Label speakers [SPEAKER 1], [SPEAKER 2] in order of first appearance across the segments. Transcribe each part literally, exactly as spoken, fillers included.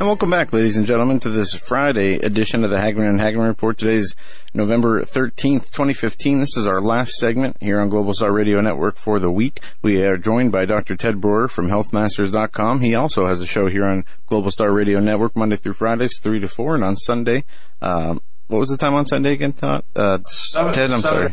[SPEAKER 1] welcome back, ladies and gentlemen, to this Friday edition of the Hagmann and Hagmann Report. Today's November thirteenth, twenty fifteen. This is our last segment here on Global Star Radio Network for the week. We are joined by Doctor Ted Broer from health masters dot com. He also has a show here on Global Star Radio Network Monday through Fridays, three to four, and on Sunday, um, what was the time on Sunday again, Todd? Uh,
[SPEAKER 2] seven,
[SPEAKER 1] Ted, I'm
[SPEAKER 2] seven,
[SPEAKER 1] sorry.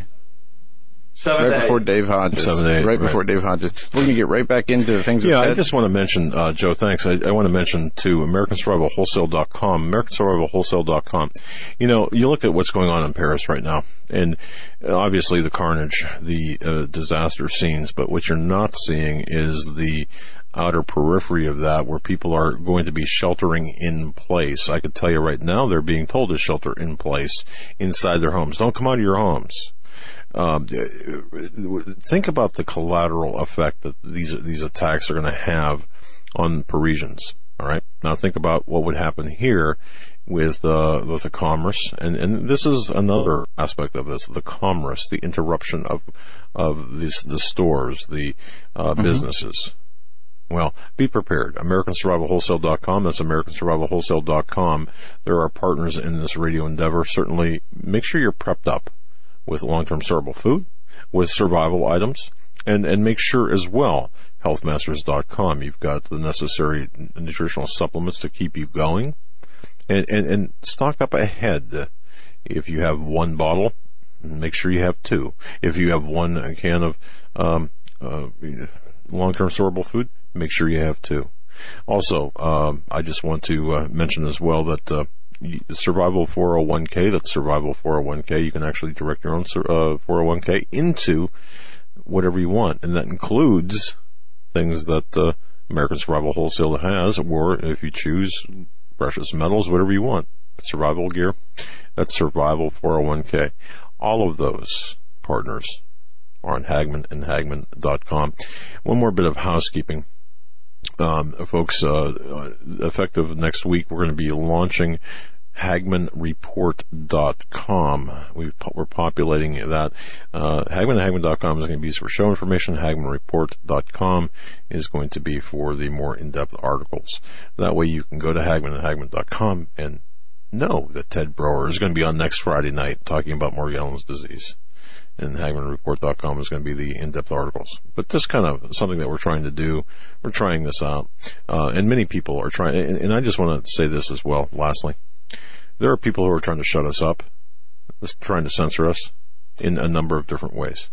[SPEAKER 2] Seven
[SPEAKER 1] right before Dave Hodges.
[SPEAKER 3] Seven eight,
[SPEAKER 1] right before
[SPEAKER 3] right.
[SPEAKER 1] Dave Hodges. We're going to get right back into things with
[SPEAKER 3] Yeah,
[SPEAKER 1] Ted.
[SPEAKER 3] I just want to mention, uh, Joe, thanks. I, I want to mention, too, American Survival Wholesale dot com, American Survival Wholesale dot com. You know, you look at what's going on in Paris right now, and obviously the carnage, the uh, disaster scenes, but what you're not seeing is the outer periphery of that where people are going to be sheltering in place. I could tell you right now they're being told to shelter in place inside their homes. Don't come out of your homes. Um, think about the collateral effect that these these attacks are going to have on Parisians. All right. Now think about what would happen here with uh, with the commerce, and and this is another aspect of this: the commerce, the interruption of of these the stores, the uh, mm-hmm. businesses. Well, be prepared. American Survival Wholesale dot com. That's American Survival Wholesale dot com. There are partners in this radio endeavor. Certainly, make sure you're prepped up with long-term storable food, with survival items, and, and make sure as well, health masters dot com, you've got the necessary nutritional supplements to keep you going, and, and, and stock up ahead. If you have one bottle, make sure you have two. If you have one can of um, uh, long-term storable food, make sure you have two. Also, um, I just want to uh, mention as well that uh, Survival four oh one k, that's Survival four oh one k. You can actually direct your own uh, four oh one k into whatever you want, and that includes things that uh, American Survival Wholesale has, or if you choose precious metals, whatever you want. Survival gear, that's Survival four oh one k. All of those partners are on Hagmann and Hagmann dot com. One more bit of housekeeping. Um, folks, uh, effective next week, we're going to be launching Hagmann Report dot com. We've, we're populating that. Uh, Hagmann and Hagmann dot com is going to be for show information. Hagmann Report dot com is going to be for the more in-depth articles. That way you can go to Hagmann and Hagmann dot com and know that Ted Broer is going to be on next Friday night talking about Morgellons disease. And Hagmann Report dot com is going to be the in-depth articles. But this kind of something that we're trying to do. We're trying this out. Uh, and many people are trying, and, and I just want to say this as well, lastly. There are people who are trying to shut us up, just trying to censor us in a number of different ways.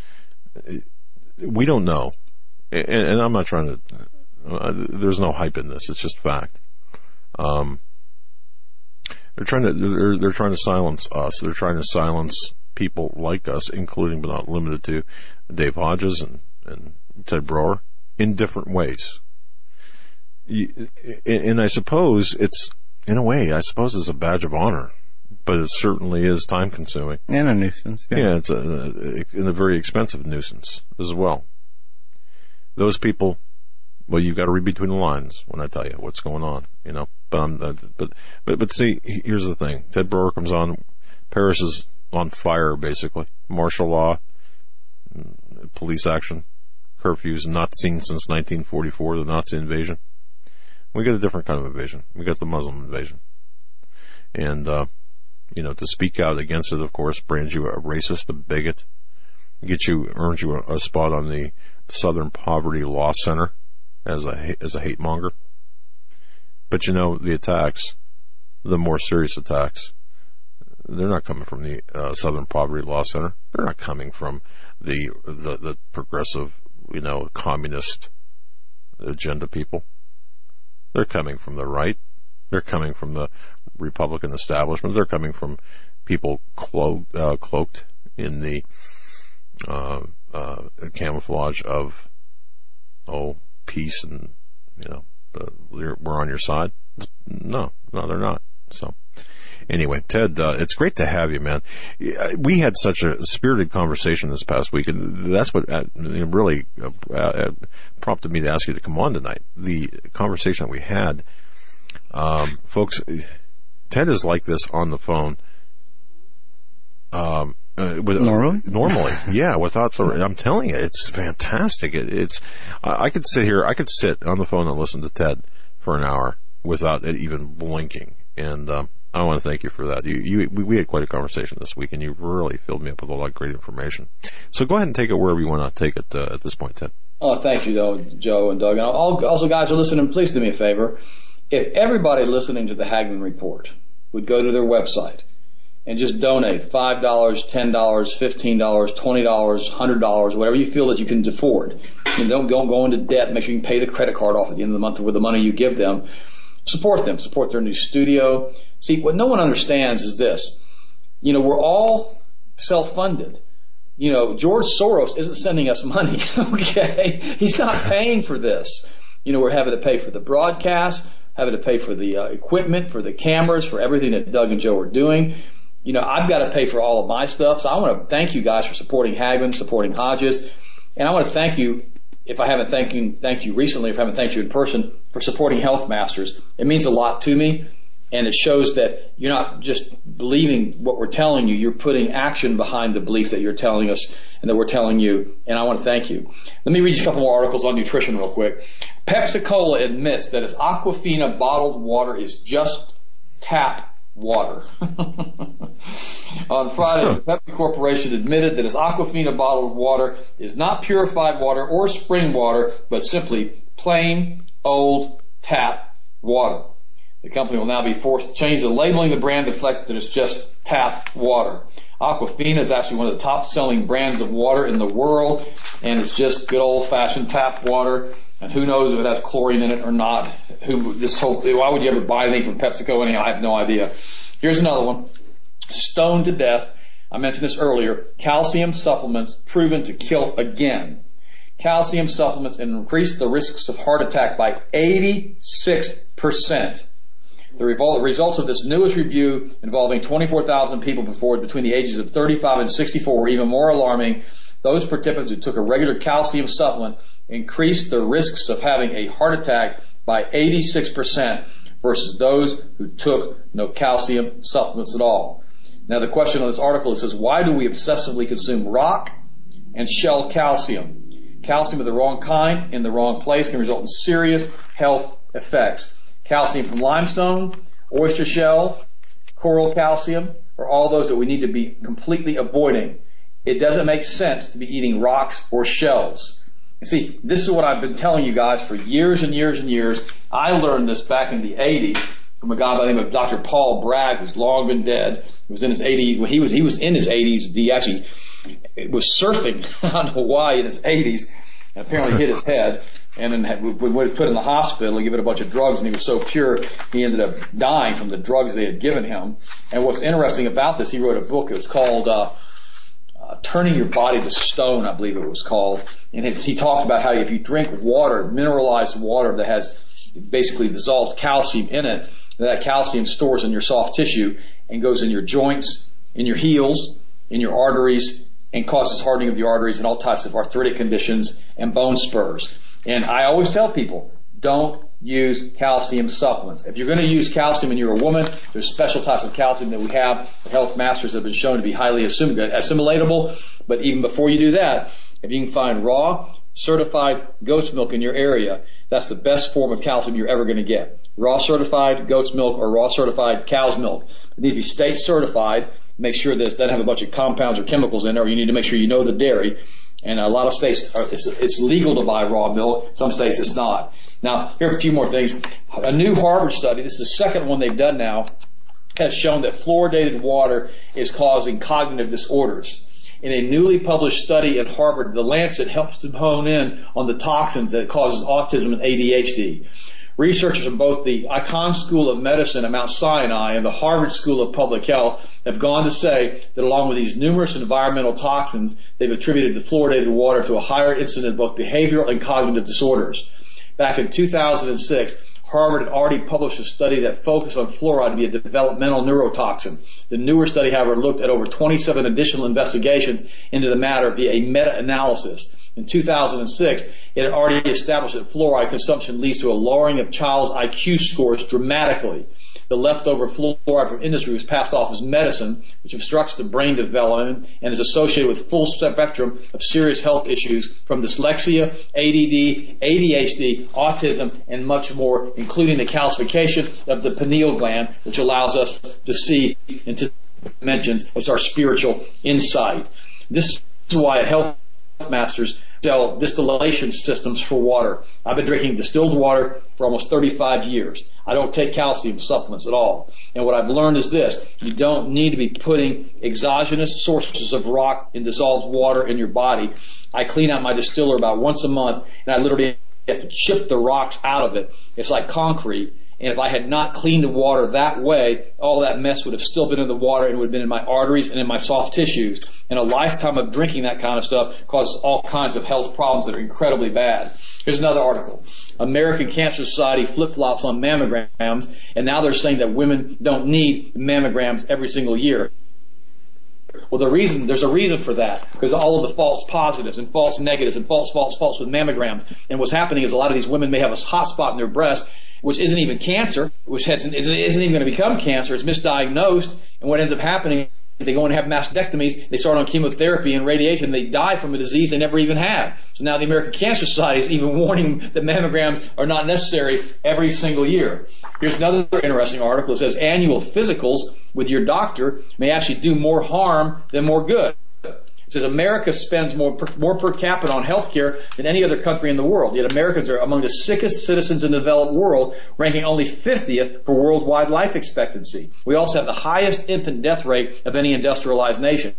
[SPEAKER 3] We don't know. And, and I'm not trying to, uh, there's no hype in this. It's just fact. Um, they're trying to, they're, they're trying to silence us. They're trying to silence people like us, including but not limited to Dave Hodges and, and Ted Broer, in different ways. You, and I suppose it's, in a way, I suppose it's a badge of honor, but it certainly is time-consuming.
[SPEAKER 1] And a nuisance. Yeah,
[SPEAKER 3] yeah it's a, a, a very expensive nuisance as well. Those people, well, you've got to read between the lines when I tell you what's going on, you know. But, um, but, but, but see, here's the thing. Ted Broer comes on, Paris is on fire, basically. Martial law, police action, curfews not seen since nineteen forty-four, the Nazi invasion. We got a different kind of invasion. We got the Muslim invasion. And, uh, you know, to speak out against it, of course, brands you a racist, a bigot, get you, earns you a, a spot on the Southern Poverty Law Center as a, as a hate monger. But, you know, the attacks, the more serious attacks, they're not coming from the uh, Southern Poverty Law Center. They're not coming from the, the the progressive, you know, communist agenda people. They're coming from the right. They're coming from the Republican establishment. They're coming from people clo- uh, cloaked in the uh, uh, camouflage of, oh, peace and, you know, the, we're on your side. No, no, they're not. So. Anyway, Ted, uh, it's great to have you, man. We had such a spirited conversation this past week, and that's what uh, really uh, uh, prompted me to ask you to come on tonight. The conversation that we had, um, folks, Ted is like this on the phone. Um, uh, with,
[SPEAKER 1] normally,
[SPEAKER 3] normally, yeah. Without the, I'm telling you, it's fantastic. It, it's, I, I could sit here, I could sit on the phone and listen to Ted for an hour. without it even blinking. And um, I want to thank you for that. You, you, we had quite a conversation this week, and you really filled me up with a lot of great information. So go ahead and take it wherever you want to take it uh, at this point, Ted.
[SPEAKER 4] Oh, thank you, though, Joe and Doug. And all, also, guys who are listening, please do me a favor. If everybody listening to the Hagmann Report would go to their website and just donate five dollars, ten dollars, fifteen dollars, twenty dollars, one hundred dollars, whatever you feel that you can afford, and don't go, go into debt, make sure you can pay the credit card off at the end of the month with the money you give them. Support them. Support their new studio. See, what no one understands is this. You know, we're all self-funded. You know, George Soros isn't sending us money, okay? He's not paying for this. You know, we're having to pay for the broadcast, having to pay for the uh, equipment, for the cameras, for everything that Doug and Joe are doing. You know, I've got to pay for all of my stuff. So I want to thank you guys for supporting Hagmann, supporting Hodges. And I want to thank you, if I haven't thanked you, thanked you recently, if I haven't thanked you in person, for supporting Health Masters. It means a lot to me. And it shows that you're not just believing what we're telling you, you're putting action behind the belief that you're telling us and that we're telling you. And I want to thank you. Let me read you a couple more articles on nutrition real quick. Pepsi-Cola admits that its Aquafina bottled water is just tap water. On Friday, the Pepsi Corporation admitted that its Aquafina bottled water is not purified water or spring water, but simply plain, old, tap water. The company will now be forced to change the labeling of the brand to reflect that it's just tap water. Aquafina is actually one of the top-selling brands of water in the world, and it's just good old-fashioned tap water. And who knows if it has chlorine in it or not? Who this whole why would you ever buy anything from PepsiCo anyhow? I have no idea. Here's another one. Stoned to death. I mentioned this earlier. Calcium supplements proven to kill again. Calcium supplements increase the risks of heart attack by eighty-six percent. The results of this newest review involving twenty-four thousand people before between the ages of thirty-five and sixty-four were even more alarming. Those participants who took a regular calcium supplement increased the risks of having a heart attack by eighty-six percent versus those who took no calcium supplements at all. Now the question on this article says, why do we obsessively consume rock and shell calcium? Calcium of the wrong kind in the wrong place can result in serious health effects. Calcium from limestone, oyster shell, coral calcium are all those that we need to be completely avoiding. It doesn't make sense to be eating rocks or shells. You see, this is what I've been telling you guys for years and years and years. I learned this back in the eighties from a guy by the name of Doctor Paul Bragg, who's long been dead. He was in his eighties. When he was he was in his eighties, he actually was surfing on Hawaii in his eighties, and apparently hit his head. And then had, we were put in the hospital and give it a bunch of drugs, and he was so pure he ended up dying from the drugs they had given him. And what's interesting about this, he wrote a book. It was called uh, uh, "Turning Your Body to Stone," I believe it was called. And it, he talked about how if you drink water, mineralized water that has basically dissolved calcium in it, that calcium stores in your soft tissue and goes in your joints, in your heels, in your arteries, and causes hardening of the arteries and all types of arthritic conditions and bone spurs. And I always tell people, don't use calcium supplements. If you're going to use calcium and you're a woman, there's special types of calcium that we have. The Health Masters have been shown to be highly assim- assimilatable. But even before you do that, if you can find raw, certified goat's milk in your area, that's the best form of calcium you're ever going to get. Raw certified goat's milk or raw certified cow's milk. It needs to be state certified. Make sure that it doesn't have a bunch of compounds or chemicals in it, or you need to make sure you know the dairy. And a lot of states, are, it's, it's legal to buy raw milk. Some states it's not. Now, here are a few more things. A new Harvard study, this is the second one they've done now, has shown that fluoridated water is causing cognitive disorders. In a newly published study at Harvard, The Lancet helps to hone in on the toxins that causes autism and A D H D. Researchers from both the Icahn School of Medicine at Mount Sinai and the Harvard School of Public Health have gone to say that along with these numerous environmental toxins, they've attributed the fluoridated water to a higher incidence of both behavioral and cognitive disorders. Back in two thousand six, Harvard had already published a study that focused on fluoride to be a developmental neurotoxin. The newer study, however, looked at over twenty-seven additional investigations into the matter via a meta-analysis. In two thousand six, it had already established that fluoride consumption leads to a lowering of child's I Q scores dramatically. the leftover fluoride from industry was passed off as medicine, which obstructs the brain development and is associated with full spectrum of serious health issues from dyslexia, A D D, A D H D, autism, and much more, including the calcification of the pineal gland, which allows us to see into dimensions. It's our spiritual insight. This is why at Health Masters sell distillation systems for water. I've been drinking distilled water for almost thirty-five years. I don't take calcium supplements at all. And what I've learned is this: you don't need to be putting exogenous sources of rock in dissolved water in your body. I clean out my distiller about once a month, and I literally have to chip the rocks out of it. It's like concrete. And if I had not cleaned the water that way, all that mess would have still been in the water and would have been in my arteries and in my soft tissues. And a lifetime of drinking that kind of stuff causes all kinds of health problems that are incredibly bad. Here's another article. American Cancer Society flip-flops on mammograms, and now they're saying that women don't need mammograms every single year. Well, the reason, there's a reason for that, because all of the false positives and false negatives and false, false, false with mammograms. And what's happening is a lot of these women may have a hot spot in their breast, which isn't even cancer, which hasn't, isn't, isn't even going to become cancer. It's misdiagnosed. And what ends up happening, they go and have mastectomies, they start on chemotherapy and radiation, they die from a disease they never even had. So now the American Cancer Society is even warning that mammograms are not necessary every single year. Here's another interesting article. It says annual physicals with your doctor may actually do more harm than more good. It says America spends more per, more per capita on health care than any other country in the world. Yet Americans are among the sickest citizens in the developed world, ranking only fiftieth for worldwide life expectancy. We also have the highest infant death rate of any industrialized nation.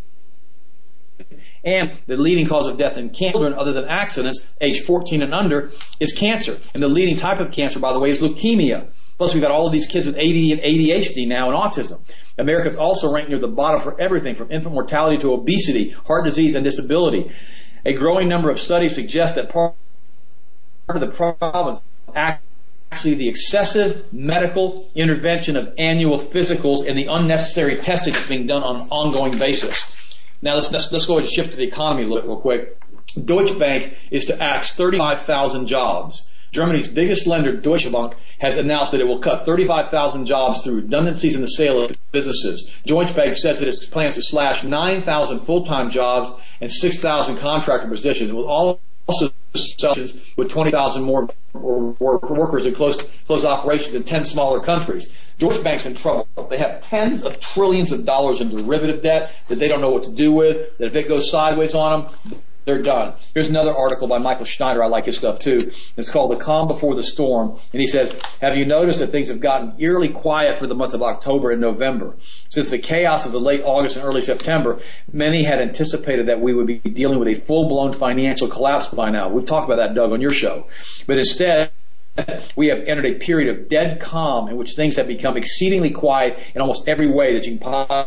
[SPEAKER 4] And the leading cause of death in children, other than accidents, age fourteen and under, is cancer. And the leading type of cancer, by the way, is leukemia. Plus, we've got all of these kids with A D D and A D H D now and autism. Americans also rank near the bottom for everything from infant mortality to obesity, heart disease, and disability. A growing number of studies suggest that part of the problem is actually the excessive medical intervention of annual physicals and the unnecessary testing that's being done on an ongoing basis. Now, let's, let's, let's go ahead and shift to the economy a little real quick. Deutsche Bank is to axe thirty-five thousand jobs. Germany's biggest lender, Deutsche Bank, has announced that it will cut thirty-five thousand jobs through redundancies in the sale of businesses. Deutsche Bank says that it plans to slash nine thousand full-time jobs and six thousand contractor positions. It will also sell with twenty thousand more workers and close, close operations in ten smaller countries. Deutsche Bank's in trouble. They have tens of trillions of dollars in derivative debt that they don't know what to do with, that if it goes sideways on them, they're done. Here's another article by Michael Schneider. I like his stuff too. It's called The Calm Before the Storm. And he says, have you noticed that things have gotten eerily quiet for the month of October and November? Since the chaos of the late August and early September, many had anticipated that we would be dealing with a full-blown financial collapse by now. We've talked about that, Doug, on your show. But instead, we have entered a period of dead calm in which things have become exceedingly quiet in almost every way that you can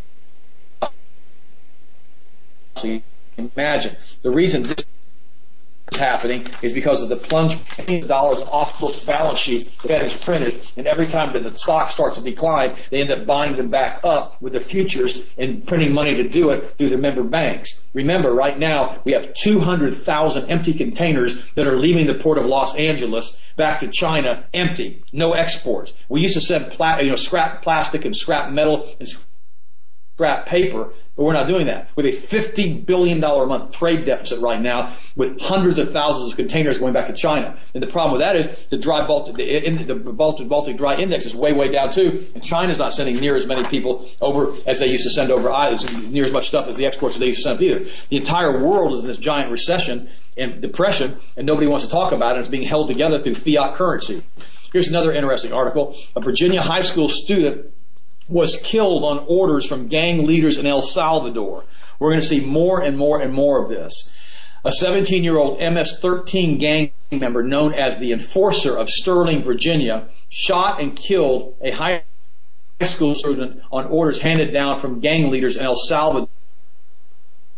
[SPEAKER 4] possibly imagine. The reason this is happening is because of the plunge of dollars off book balance sheet the Fed has printed, and every time that the stock starts to decline, they end up buying them back up with the futures and printing money to do it through the member banks. Remember, right now we have two hundred thousand empty containers that are leaving the port of Los Angeles back to China empty, no exports. We used to send pla- you know, scrap plastic and scrap metal and scrap paper, but we're not doing that. We have a fifty billion dollars a month trade deficit right now with hundreds of thousands of containers going back to China. And the problem with that is the dry Baltic, the, the Baltic, Baltic dry index is way, way down too, and China's not sending near as many people over as they used to send over, near as much stuff as the exports that they used to send either. The entire world is in this giant recession and depression, and nobody wants to talk about it. It's being held together through fiat currency. Here's another interesting article. A Virginia high school student was killed on orders from gang leaders in El Salvador. We're going to see more and more and more of this. A seventeen-year-old M S thirteen gang member known as the Enforcer of Sterling, Virginia, shot and killed a high school student on orders handed down from gang leaders in El Salvador.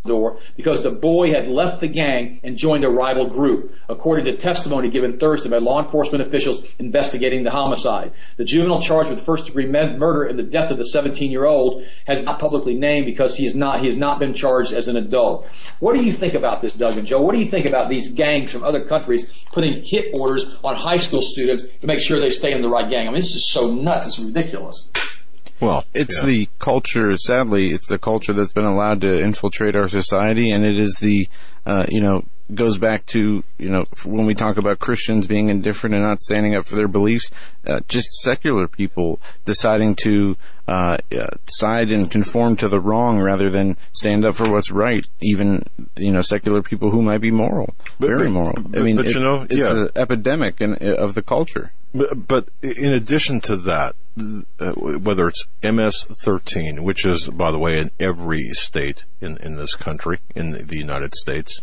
[SPEAKER 4] door because the boy had left the gang and joined a rival group, according to testimony given Thursday by law enforcement officials investigating the homicide. The juvenile charged with first-degree murder in the death of the seventeen-year-old has not publicly named because he is not he has not been charged as an adult. What do you think about this, Doug and Joe? What do you think about these gangs from other countries putting hit orders on high school students to make sure they stay in the right gang? I mean, this is so nuts. It's ridiculous.
[SPEAKER 1] Well, it's yeah. the culture, sadly, it's the culture that's been allowed to infiltrate our society, and it is the, uh, you know, goes back to, you know, when we talk about Christians being indifferent and not standing up for their beliefs, uh, just secular people deciding to uh, uh, side and conform to the wrong rather than stand up for what's right, even, you know, secular people who might be moral, but, very moral.
[SPEAKER 3] But,
[SPEAKER 1] I mean,
[SPEAKER 3] but,
[SPEAKER 1] it,
[SPEAKER 3] you know,
[SPEAKER 1] it's
[SPEAKER 3] yeah.
[SPEAKER 1] an epidemic in, of the culture.
[SPEAKER 3] But, but in addition to that, uh, whether it's M S thirteen, which is, by the way, in every state in, in this country, in the United States,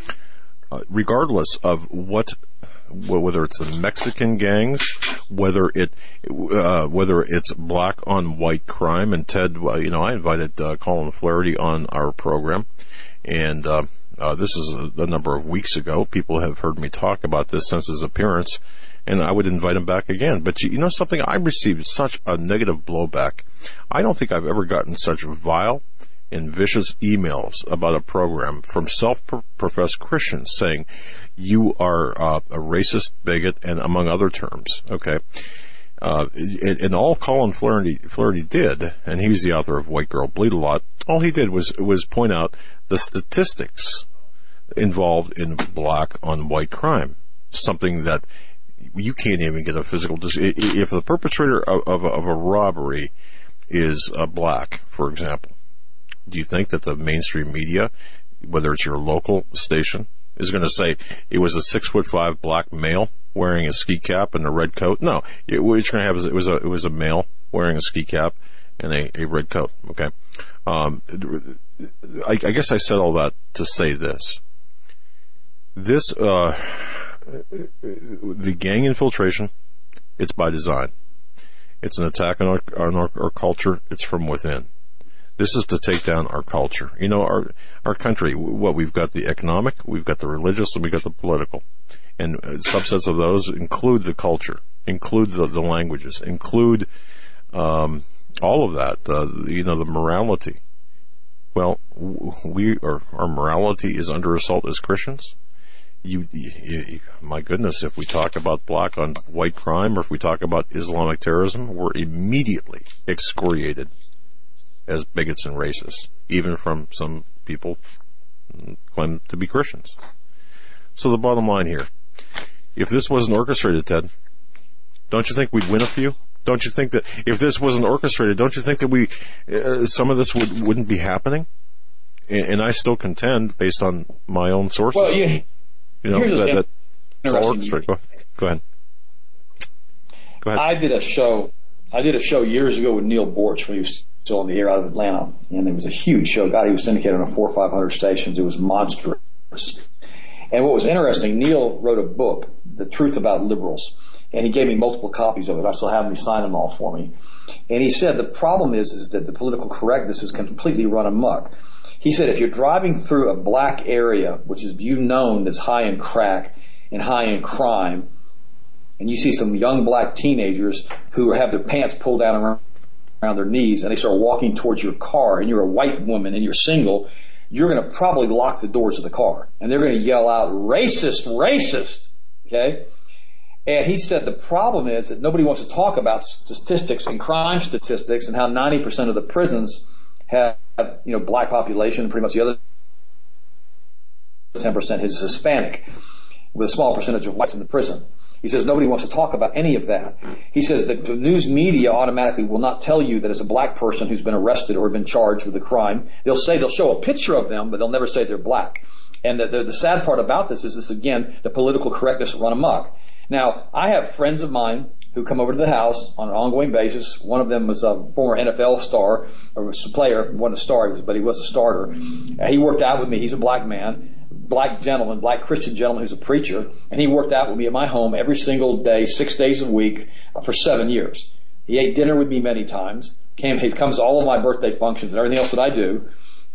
[SPEAKER 3] uh, regardless of what, whether it's the Mexican gangs, whether it, uh, whether it's black on white crime, and Ted, well, you know, I invited uh, Colin Flaherty on our program, and uh, uh, this is a, a number of weeks ago. People have heard me talk about this since his appearance, and I would invite him back again. But you, you know something? I received such a negative blowback. I don't think I've ever gotten such vile and vicious emails about a program from self-professed Christians saying you are uh, a racist, bigot, and among other terms. Okay, uh, and, and all Colin Flaherty, Flaherty did, and he's the author of White Girl Bleed a Lot. All he did was was point out the statistics involved in black on white crime, something that you can't even get a physical. If the perpetrator of, of, of a robbery is uh, black, for example, do you think that the mainstream media, whether it's your local station, is going to say it was a six foot five black male wearing a ski cap and a red coat? No, it, what you're going to have is it was a it was a male wearing a ski cap and a, a red coat. Okay, um, I, I guess I said all that to say this. This. Uh, The gang infiltration, it's by design. It's an attack on our, on our, our culture. It's from within. This is to take down our culture. You know, our our country, what we've got the economic, we've got the religious, and we've got the political. And subsets of those include the culture, include the, the languages, include um, all of that, uh, you know, the morality. Well, we are, our morality is under assault as Christians. You, you, my goodness, if we talk about black on white crime or if we talk about Islamic terrorism, we're immediately excoriated as bigots and racists, even from some people who claim to be Christians. So the bottom line here, if this wasn't orchestrated, Ted, don't you think we'd win a few? Don't you think that if this wasn't orchestrated, don't you think that we, uh, some of this would, wouldn't be happening? And, and I still contend, based on my own sources.
[SPEAKER 4] Well, you,
[SPEAKER 3] You know, that, that, that's all orchestrated. Go, go ahead. Go ahead.
[SPEAKER 4] I did a show. I did a show years ago with Neil Borch when he was still on the air out of Atlanta, and it was a huge show. God, he was syndicated on four or five hundred stations. It was monstrous. And what was interesting, Neil wrote a book, The Truth About Liberals, and he gave me multiple copies of it. I still have him. He signed them all for me. And he said the problem is, is that the political correctness has completely run amok. He said if you're driving through a black area, which is you known as high in crack and high in crime, and you see some young black teenagers who have their pants pulled down around, around their knees, and they start walking towards your car, and you're a white woman and you're single, you're going to probably lock the doors of the car. And they're going to yell out, racist, racist. Okay? And he said the problem is that nobody wants to talk about statistics and crime statistics and how ninety percent of the prisons have, you know, black population, and pretty much the other ten percent is Hispanic, with a small percentage of whites in the prison. He says nobody wants to talk about any of that. He says that the news media automatically will not tell you that it's a black person who's been arrested or been charged with a crime. They'll say, they'll show a picture of them, but they'll never say they're black. And the, the, the sad part about this is this, again, the political correctness run amok. Now, I have friends of mine who come over to the house on an ongoing basis. One of them was a former N F L star, or was a player, wasn't a star, but he was a starter. Uh, he worked out with me. He's a black man, black gentleman, black Christian gentleman who's a preacher, and he worked out with me at my home every single day, six days a week, uh, for seven years. He ate dinner with me many times. Came, he comes to all of my birthday functions and everything else that I do.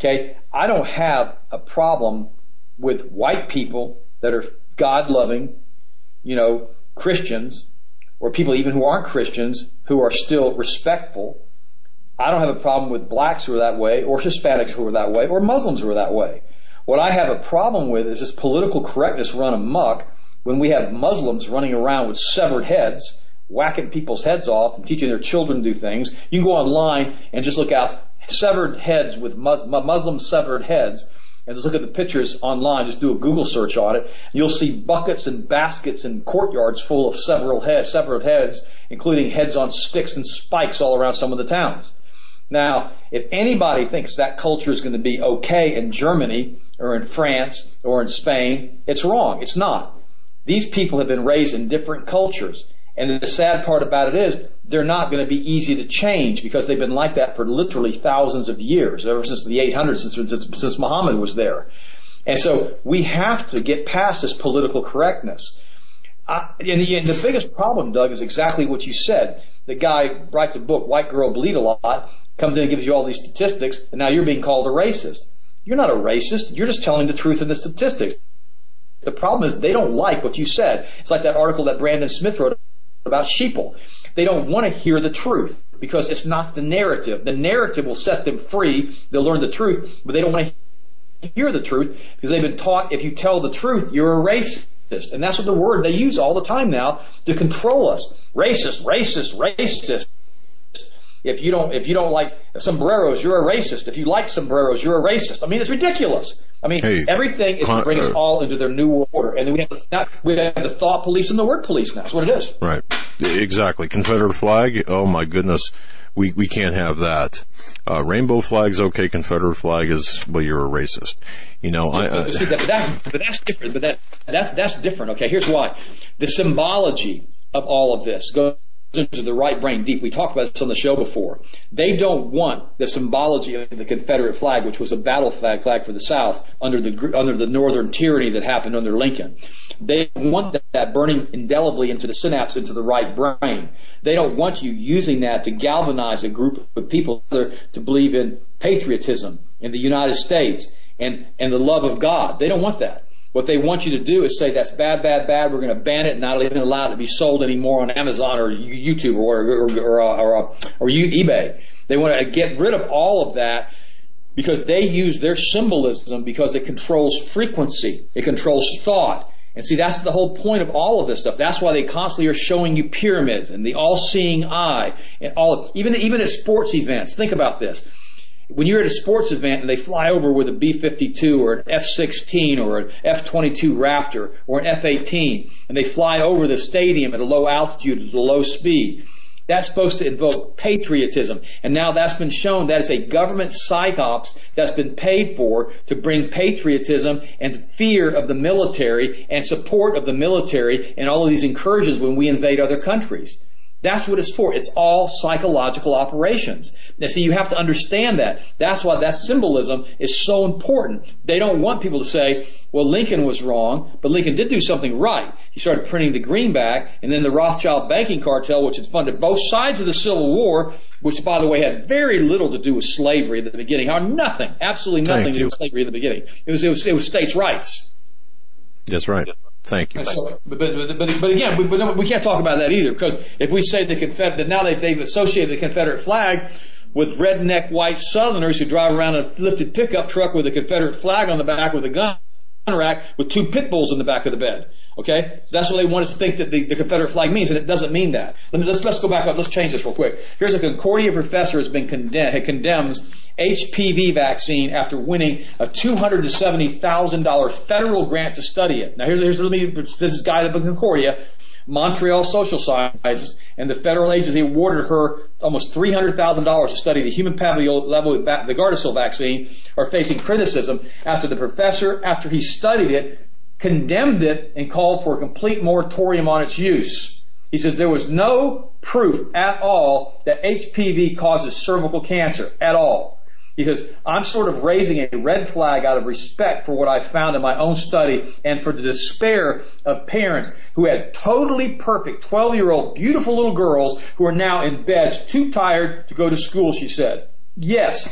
[SPEAKER 4] Okay, I don't have a problem with white people that are God-loving, you know, Christians, or people even who aren't Christians who are still respectful. I don't have a problem with blacks who are that way, or Hispanics who are that way, or Muslims who are that way. What I have a problem with is this political correctness run amok when we have Muslims running around with severed heads, whacking people's heads off and teaching their children to do things. You can go online and just look out severed heads with Mus- Muslim severed heads, and just look at the pictures online. Just do a Google search on it. You'll see buckets and baskets and courtyards full of several heads, severed heads, including heads on sticks and spikes all around some of the towns. Now, if anybody thinks that culture is going to be okay in Germany or in France or in Spain, it's wrong. It's not. These people have been raised in different cultures. And the sad part about it is they're not going to be easy to change because they've been like that for literally thousands of years, ever since the eight hundreds, since, since, since Muhammad was there. And so we have to get past this political correctness. I, and, the, and the biggest problem, Doug, is exactly what you said. The guy writes a book, White Girl Bleed a Lot, comes in and gives you all these statistics, and now you're being called a racist. You're not a racist. You're just telling the truth in the statistics. The problem is they don't like what you said. It's like that article that Brandon Smith wrote about sheeple. They don't want to hear the truth because it's not the narrative. The narrative will set them free. They'll learn the truth, but they don't want to hear the truth because they've been taught if you tell the truth, you're a racist. And that's what the word they use all the time now to control us. Racist, racist, racist. If you don't, if you don't like sombreros, you're a racist. If you like sombreros, you're a racist. I mean, it's ridiculous. I mean, hey, everything is to bring us all into their new world order. And then we have the, we have the thought police and the word police now. That's what it is.
[SPEAKER 3] Right. Exactly. Confederate flag. Oh my goodness. We, we can't have that. Uh, rainbow flag's okay. Confederate flag is, well, you're a racist. You know, I, uh,
[SPEAKER 4] See, that, but, that's, but that's different. But that, that's, that's different. Okay. Here's why. The symbology of all of this goes into the right brain deep. We talked about this on the show before. They don't want the symbology of the Confederate flag, which was a battle flag, flag for the South under the under the Northern tyranny that happened under Lincoln. They want that burning indelibly into the synapse, into the right brain. They don't want you using that to galvanize a group of people to believe in patriotism in the United States and, and the love of God. They don't want that. What they want you to do is say that's bad, bad, bad. We're going to ban it and not even allow it to be sold anymore on Amazon or YouTube or or or, or, or, or eBay. They want to get rid of all of that because they use their symbolism because it controls frequency, it controls thought. And see, that's the whole point of all of this stuff. That's why they constantly are showing you pyramids and the all-seeing eye and all. Even even at sports events, think about this. When you're at a sports event and they fly over with a B fifty-two or an F sixteen or an F twenty-two Raptor or an F eighteen and they fly over the stadium at a low altitude at a low speed, that's supposed to invoke patriotism. And now that's been shown that is a government psyops that's been paid for to bring patriotism and fear of the military and support of the military and all of these incursions when we invade other countries. That's what it's for. It's all psychological operations. Now, see, you have to understand that. That's why that symbolism is so important. They don't want people to say, well, Lincoln was wrong, but Lincoln did do something right. He started printing the greenback, and then the Rothschild banking cartel, which had funded both sides of the Civil War, which, by the way, had very little to do with slavery at the beginning. Or nothing, absolutely nothing
[SPEAKER 3] Thank
[SPEAKER 4] to do
[SPEAKER 3] you.
[SPEAKER 4] with slavery at the beginning. It was, it was, it was states' rights.
[SPEAKER 3] That's right. Thank you.
[SPEAKER 4] So, but, but, but, but again, we, we can't talk about that either because if we say the Confederate, that now they've, they've associated the Confederate flag with redneck white Southerners who drive around in a lifted pickup truck with a Confederate flag on the back with a gun rack with two pit bulls in the back of the bed. Okay, so that's what they want us to think that the, the Confederate flag means, and it doesn't mean that. Let me, let's let's go back up. Let's change this real quick. Here's a Concordia professor has been condemned, condemns H P V vaccine after winning a two hundred seventy thousand dollars federal grant to study it. Now here's here's let me this is guy at Concordia, Montreal Social Sciences, and the federal agency awarded her almost three hundred thousand dollars to study the human papilloma level with the Gardasil vaccine, are facing criticism after the professor, after he studied it, condemned it and called for a complete moratorium on its use. He says there was no proof at all that H P V causes cervical cancer at all. He says, I'm sort of raising a red flag out of respect for what I found in my own study and for the despair of parents who had totally perfect twelve-year-old beautiful little girls who are now in beds too tired to go to school, she said. Yes,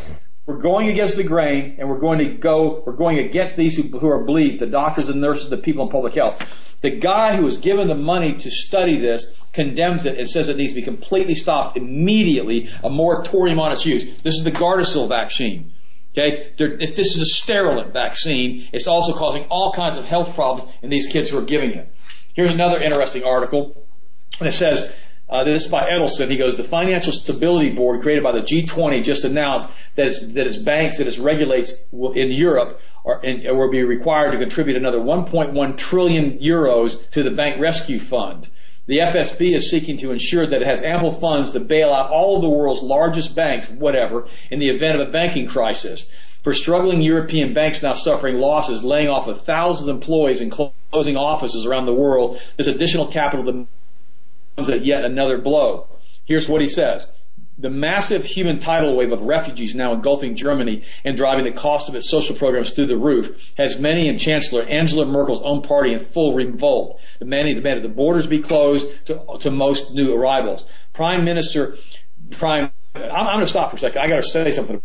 [SPEAKER 4] we're going against the grain, and we're going to go, we're going against these who, who are believed, the doctors and nurses, the people in public health. The guy who was given the money to study this condemns it and says it needs to be completely stopped immediately, a moratorium on its use. This is the Gardasil vaccine. Okay, there, if this is a sterilant vaccine, it's also causing all kinds of health problems in these kids who are giving it. Here's another interesting article, and it says, uh, this is by Edelson. He goes, the Financial Stability Board created by the G twenty just announced that its, that its banks, that its regulates in Europe are, in, will be required to contribute another one point one trillion euros to the Bank Rescue Fund. The F S B is seeking to ensure that it has ample funds to bail out all of the world's largest banks, whatever, in the event of a banking crisis. For struggling European banks now suffering losses, laying off of thousands of employees and closing offices around the world, this additional capital comes at yet another blow. Here's what he says. The massive human tidal wave of refugees now engulfing Germany and driving the cost of its social programs through the roof has many in Chancellor Angela Merkel's own party in full revolt. The many demanded the borders be closed to, to most new arrivals. Prime Minister, Prime, I'm, I'm going to stop for a second. I got to say something.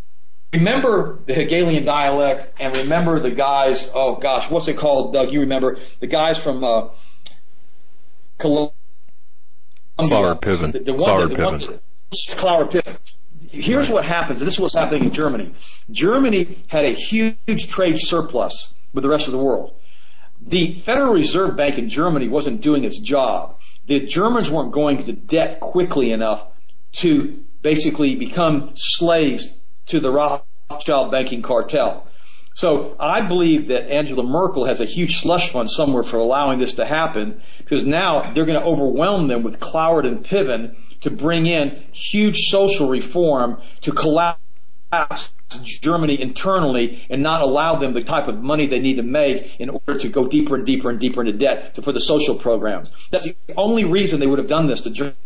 [SPEAKER 4] Remember the Hegelian dialect, and remember the guys. Oh gosh, what's it called, Doug? You remember the guys from uh, Columbia.
[SPEAKER 3] Clara Piven.
[SPEAKER 4] The, the one,
[SPEAKER 3] Clara
[SPEAKER 4] the, the
[SPEAKER 3] Piven.
[SPEAKER 4] ones that, Clara Piven. Here's what happens, and this is what's happening in Germany. Germany had a huge trade surplus with the rest of the world. The Federal Reserve Bank in Germany wasn't doing its job. The Germans weren't going to debt quickly enough to basically become slaves to the Rothschild banking cartel. So I believe that Angela Merkel has a huge slush fund somewhere for allowing this to happen, because now they're going to overwhelm them with Cloward and Piven to bring in huge social reform to collapse Germany internally and not allow them the type of money they need to make in order to go deeper and deeper and deeper into debt to, for the social programs. That's the only reason they would have done this to Germany.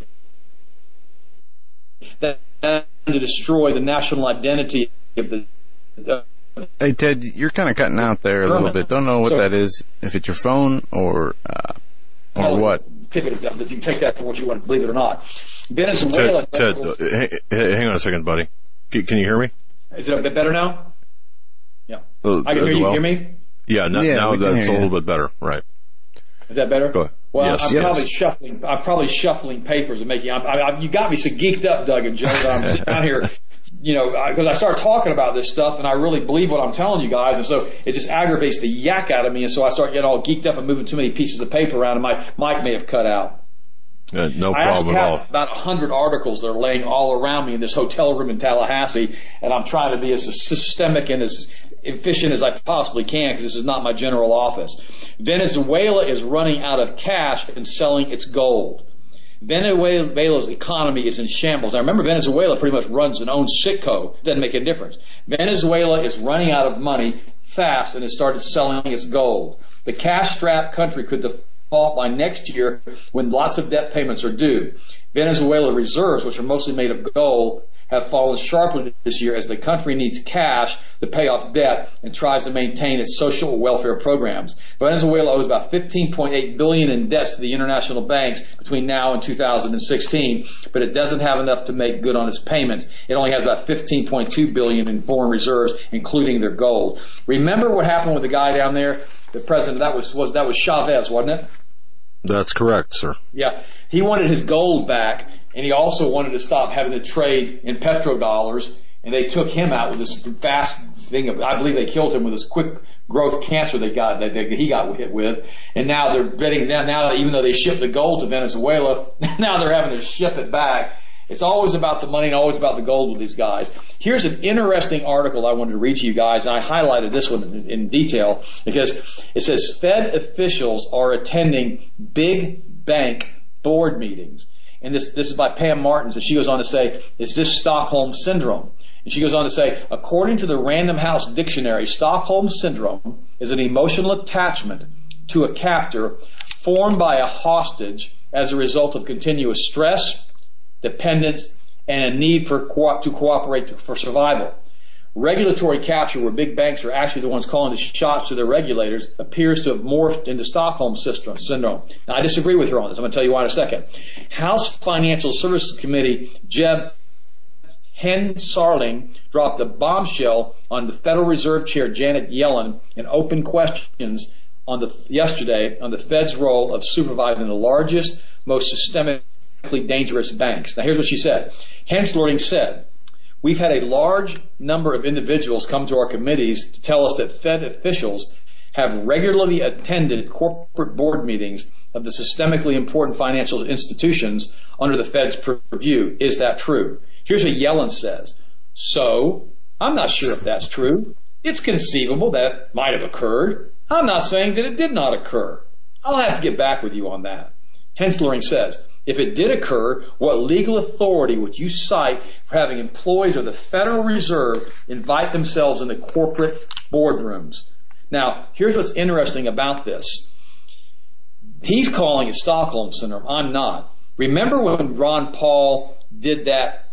[SPEAKER 4] That to destroy the national identity of the. Uh,
[SPEAKER 1] hey Ted, you're kind of cutting out there a
[SPEAKER 4] German.
[SPEAKER 1] little bit. Don't know what
[SPEAKER 4] so,
[SPEAKER 1] that is. If it's your phone or uh, or
[SPEAKER 4] oh,
[SPEAKER 1] what.
[SPEAKER 4] Tip it, that you take that for what you want to believe it or not. Venezuela.
[SPEAKER 3] Ted, Ted uh, hey, hang on a second, buddy. Can, can you hear me?
[SPEAKER 4] Is it a bit better now? Yeah.
[SPEAKER 3] Uh,
[SPEAKER 4] I can hear you.
[SPEAKER 3] well,
[SPEAKER 4] Hear me?
[SPEAKER 3] Yeah, no,
[SPEAKER 1] yeah
[SPEAKER 3] now that's a
[SPEAKER 1] you.
[SPEAKER 3] little bit better. Right.
[SPEAKER 4] Is that better?
[SPEAKER 3] Go ahead.
[SPEAKER 4] Well,
[SPEAKER 3] yes,
[SPEAKER 4] I'm
[SPEAKER 1] yes.
[SPEAKER 4] probably shuffling. I'm probably shuffling papers and making. I, I, you got me so geeked up, Doug and Joe. That I'm sitting down here, you know, because I, I start talking about this stuff and I really believe what I'm telling you guys, and so it just aggravates the yak out of me, and so I start getting all geeked up and moving too many pieces of paper around, and my mic may have cut out.
[SPEAKER 3] Uh, no
[SPEAKER 4] I
[SPEAKER 3] problem
[SPEAKER 4] actually
[SPEAKER 3] at
[SPEAKER 4] have
[SPEAKER 3] all.
[SPEAKER 4] about a hundred articles that are laying all around me in this hotel room in Tallahassee, and I'm trying to be as systemic and as efficient as I possibly can, because this is not my general office. Venezuela is running out of cash and selling its gold. Venezuela's economy is in shambles. Now remember, Venezuela pretty much runs and owns Citco. It doesn't make a difference. Venezuela is running out of money fast and has started selling its gold. The cash-strapped country could default by next year when lots of debt payments are due. Venezuela reserves, which are mostly made of gold, have fallen sharply this year as the country needs cash to pay off debt and tries to maintain its social welfare programs. Venezuela owes about fifteen point eight billion dollars in debts to the international banks between now and two thousand sixteen, but it doesn't have enough to make good on its payments. It only has about fifteen point two billion dollars in foreign reserves, including their gold. Remember what happened with the guy down there? The president, that was, was that was Chavez, wasn't it?
[SPEAKER 3] That's correct, sir.
[SPEAKER 4] Yeah. He wanted his gold back, and he also wanted to stop having to trade in petrodollars, and they took him out with this vast thing of, I believe they killed him with this quick growth cancer they got, that he got hit with, and now they're betting, now, now even though they shipped the gold to Venezuela, now they're having to ship it back. It's always about the money and always about the gold with these guys. Here's an interesting article I wanted to read to you guys, and I highlighted this one in, in detail because it says Fed officials are attending big bank board meetings. And this, this is by Pam Martins, and she goes on to say, is this Stockholm Syndrome? And she goes on to say, according to the Random House Dictionary, Stockholm Syndrome is an emotional attachment to a captor formed by a hostage as a result of continuous stress, dependence, and a need for co- to cooperate to, for survival. Regulatory capture, where big banks are actually the ones calling the shots to their regulators, appears to have morphed into Stockholm Syndrome. Now, I disagree with her on this. I'm going to tell you why in a second. House Financial Services Committee, Jeb Hen Sarling dropped a bombshell on the Federal Reserve Chair Janet Yellen in open questions on the yesterday on the Fed's role of supervising the largest, most systemically dangerous banks. Now here's what she said. Hen Sarling said, "We've had a large number of individuals come to our committees to tell us that Fed officials have regularly attended corporate board meetings of the systemically important financial institutions under the Fed's purview. Is that true?" Here's what Yellen says. "So, I'm not sure if that's true. It's conceivable that might have occurred. I'm not saying that it did not occur. I'll have to get back with you on that." Hensloring says, "If it did occur, what legal authority would you cite for having employees of the Federal Reserve invite themselves into corporate boardrooms?" Now, here's what's interesting about this. He's calling it Stockholm Syndrome. I'm not. Remember when Ron Paul did that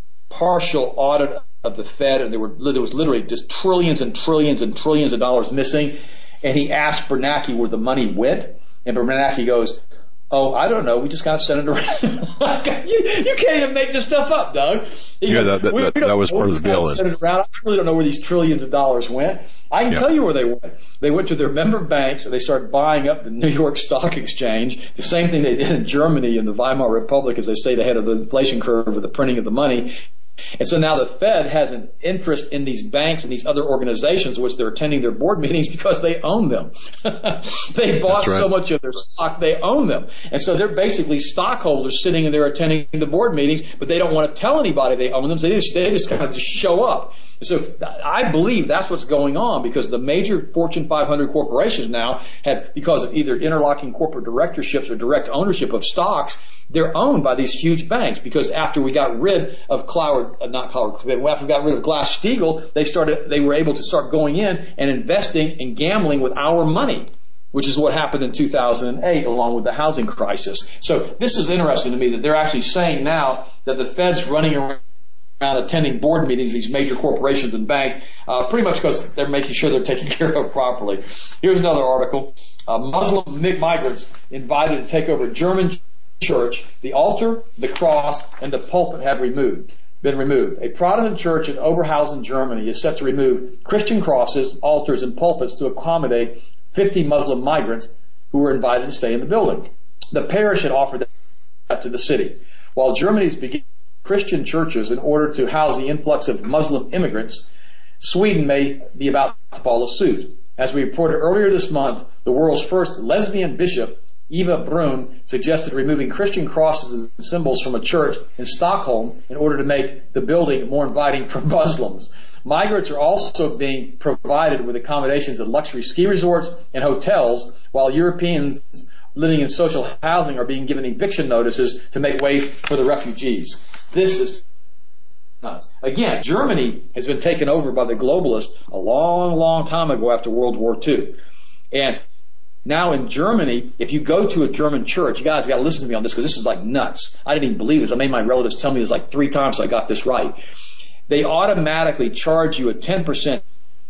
[SPEAKER 4] partial audit of the Fed, and there were there was literally just trillions and trillions and trillions of dollars missing, and he asked Bernanke where the money went, and Bernanke goes, "Oh, I don't know. We just got to send it around." you, you can't even make this stuff up, Doug. He
[SPEAKER 3] yeah,
[SPEAKER 4] goes,
[SPEAKER 3] that, that,
[SPEAKER 4] we,
[SPEAKER 3] that,
[SPEAKER 4] we
[SPEAKER 3] that was part of the bail-in.
[SPEAKER 4] Send it around. I really don't know where these trillions of dollars went. I can
[SPEAKER 3] yeah.
[SPEAKER 4] tell you where they went. They went to their member banks, and they started buying up the New York Stock Exchange. The same thing they did in Germany in the Weimar Republic, as they stayed ahead of the inflation curve with the printing of the money. And so now the Fed has an interest in these banks and these other organizations which they're attending their board meetings because they own them. They bought
[SPEAKER 3] right.
[SPEAKER 4] so much of their stock, they own them. And so they're basically stockholders sitting and they're attending the board meetings, but they don't want to tell anybody they own them, so they just, they just kind of just show up. So I believe that's what's going on, because the major Fortune five hundred corporations now have, because of either interlocking corporate directorships or direct ownership of stocks, they're owned by these huge banks. Because after we got rid of Cloward, uh, not Cloward, after we got rid of Glass-Steagall, they started, they were able to start going in and investing and gambling with our money, which is what happened in two thousand eight along with the housing crisis. So this is interesting to me that they're actually saying now that the Fed's running around attending board meetings, these major corporations and banks, uh, pretty much because they're making sure they're taken care of properly. Here's another article. Uh, Muslim migrants invited to take over German church. The altar, the cross, and the pulpit have removed, been removed. A Protestant church in Oberhausen, Germany is set to remove Christian crosses, altars, and pulpits to accommodate fifty Muslim migrants who were invited to stay in the building. The parish had offered that to the city. While Germany's beginning Christian churches in order to house the influx of Muslim immigrants, Sweden may be about to follow suit. As we reported earlier this month, the world's first lesbian bishop, Eva Brun, suggested removing Christian crosses and symbols from a church in Stockholm in order to make the building more inviting for Muslims. Migrants are also being provided with accommodations at luxury ski resorts and hotels, while Europeans living in social housing are being given eviction notices to make way for the refugees. This is nuts. Again, Germany has been taken over by the globalists a long, long time ago after World War Two. And now in Germany, if you go to a German church, you guys got to listen to me on this because this is like nuts. I didn't even believe this. I made my relatives tell me this like three times so I got this right. They automatically charge you a ten percent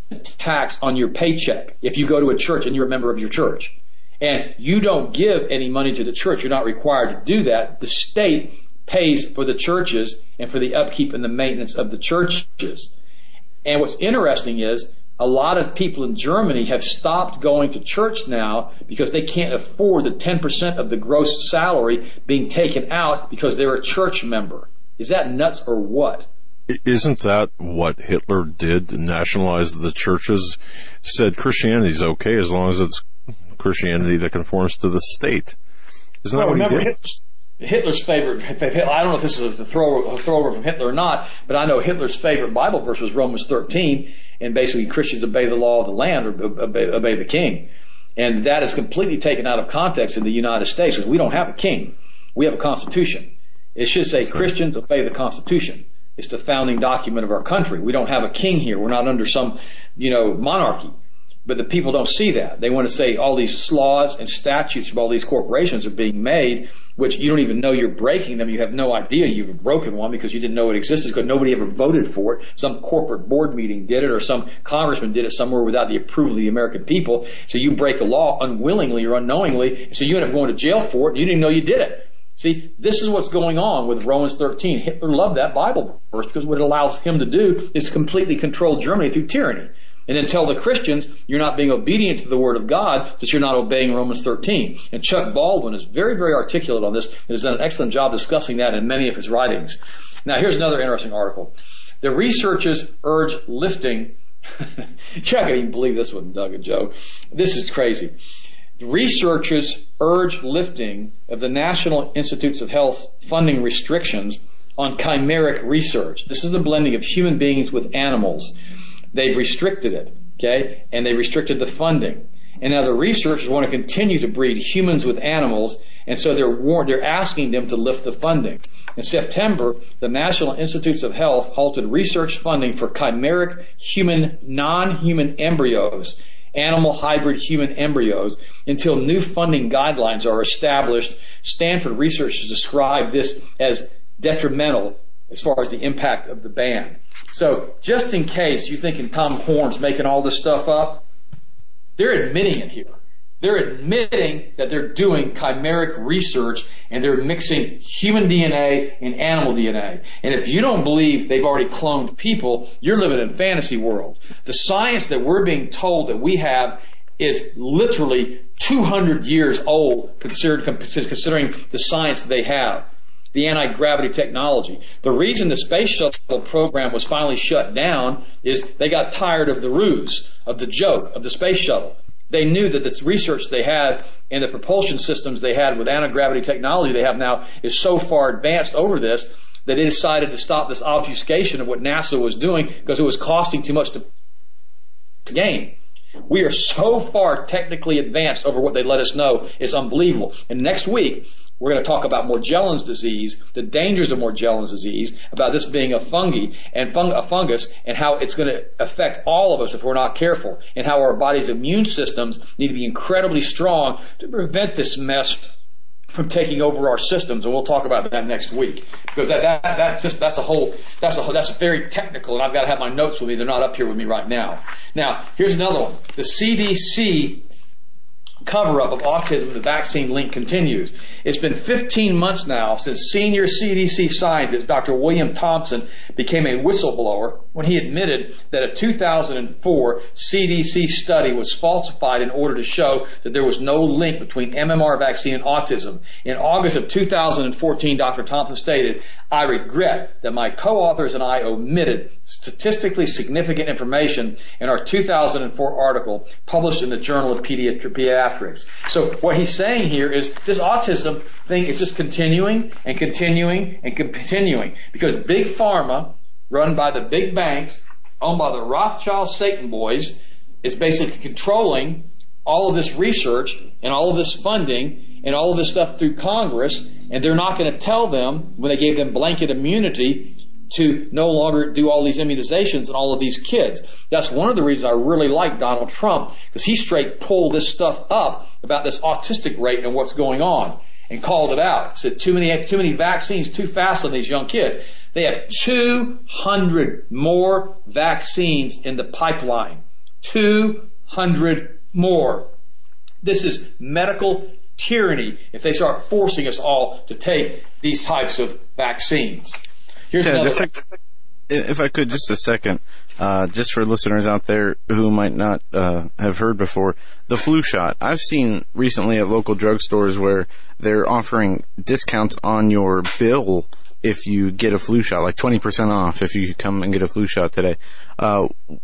[SPEAKER 4] tax on your paycheck if you go to a church and you're a member of your church. And you don't give any money to the church. You're not required to do that. The state pays for the churches and for the upkeep and the maintenance of the churches. And what's interesting is a lot of people in Germany have stopped going to church now because they can't afford the ten percent of the gross salary being taken out because they're a church member. Is that nuts or what?
[SPEAKER 3] Isn't that what Hitler did? Nationalize the churches, said Christianity's okay as long as it's Christianity that conforms to the state. Isn't
[SPEAKER 4] well,
[SPEAKER 3] that what
[SPEAKER 4] remember
[SPEAKER 3] he did?
[SPEAKER 4] Hitler's, Hitler's favorite, I don't know if this is a throw, a thrower from Hitler or not, but I know Hitler's favorite Bible verse was Romans thirteen, and basically Christians obey the law of the land or obey, obey the king. And that is completely taken out of context in the United States because we don't have a king. We have a constitution. It should say Christians obey the Constitution. It's the founding document of our country. We don't have a king here. We're not under some, you know, monarchy. But the people don't see that. They want to say all these laws and statutes of all these corporations are being made, which you don't even know you're breaking them. You have no idea you've broken one because you didn't know it existed because nobody ever voted for it. Some corporate board meeting did it or some congressman did it somewhere without the approval of the American people. So you break a law unwillingly or unknowingly, so you end up going to jail for it and you didn't even know you did it. See, this is what's going on with Romans thirteen. Hitler loved that Bible verse because what it allows him to do is completely control Germany through tyranny. And then tell the Christians you're not being obedient to the Word of God since you're not obeying Romans thirteen. And Chuck Baldwin is very, very articulate on this and has done an excellent job discussing that in many of his writings. Now, here's another interesting article. The researchers urge lifting. You're not going to even believe this one, Doug and Joe. This is crazy. Researchers urge lifting of the National Institutes of Health funding restrictions on chimeric research. This is the blending of human beings with animals. They've restricted it, okay? And they restricted the funding. And now the researchers want to continue to breed humans with animals, and so they're war- they're asking them to lift the funding. In September, the National Institutes of Health halted research funding for chimeric human, non-human embryos, animal hybrid human embryos, until new funding guidelines are established. Stanford researchers describe this as detrimental as far as the impact of the ban. So, just in case you're thinking Tom Horn's making all this stuff up, they're admitting it here. They're admitting that they're doing chimeric research and they're mixing human D N A and animal D N A. And if you don't believe they've already cloned people, you're living in a fantasy world. The science that we're being told that we have is literally two hundred years old considered, considering the science they have. The anti-gravity technology. The reason the space shuttle program was finally shut down is they got tired of the ruse, of the joke, of the space shuttle. They knew that the research they had and the propulsion systems they had with anti-gravity technology they have now is so far advanced over this that they decided to stop this obfuscation of what NASA was doing because it was costing too much to, to gain. We are so far technically advanced over what they let us know. It's unbelievable. And next week, we're going to talk about Morgellons disease, the dangers of Morgellons disease, about this being a fungi and fung- a fungus, and how it's going to affect all of us if we're not careful, and how our body's immune systems need to be incredibly strong to prevent this mess from taking over our systems. And we'll talk about that next week, because that, that that's just that's a whole that's a whole, that's very technical, and I've got to have my notes with me. They're not up here with me right now. Now, here's another one. The C D C cover-up of autism, the vaccine link continues. It's been fifteen months now since senior C D C scientist Doctor William Thompson became a whistleblower when he admitted that a two thousand four C D C study was falsified in order to show that there was no link between M M R vaccine and autism. In August of two thousand fourteen, Doctor Thompson stated, "I regret that my co-authors and I omitted statistically significant information in our two thousand four article published in the Journal of Pediatrics." So what he's saying here is this autism thing is just continuing and continuing and continuing because Big Pharma, run by the big banks, owned by the Rothschild Satan boys, is basically controlling all of this research and all of this funding and all of this stuff through Congress, and they're not going to tell them when they gave them blanket immunity to no longer do all these immunizations and all of these kids. That's one of the reasons I really like Donald Trump, because he straight pulled this stuff up about this autistic rate and what's going on and called it out. Said too many, too many vaccines too fast on these young kids. They have two hundred more vaccines in the pipeline. two hundred more. This is medical tyranny if they start forcing us all to take these types of vaccines. Here's
[SPEAKER 1] Ted,
[SPEAKER 4] another.
[SPEAKER 1] If I, if I could, just a second, uh, just for listeners out there who might not uh, have heard before, the flu shot. I've seen recently at local drugstores where they're offering discounts on your bill if you get a flu shot, like twenty percent off if you come and get a flu shot today. Uh,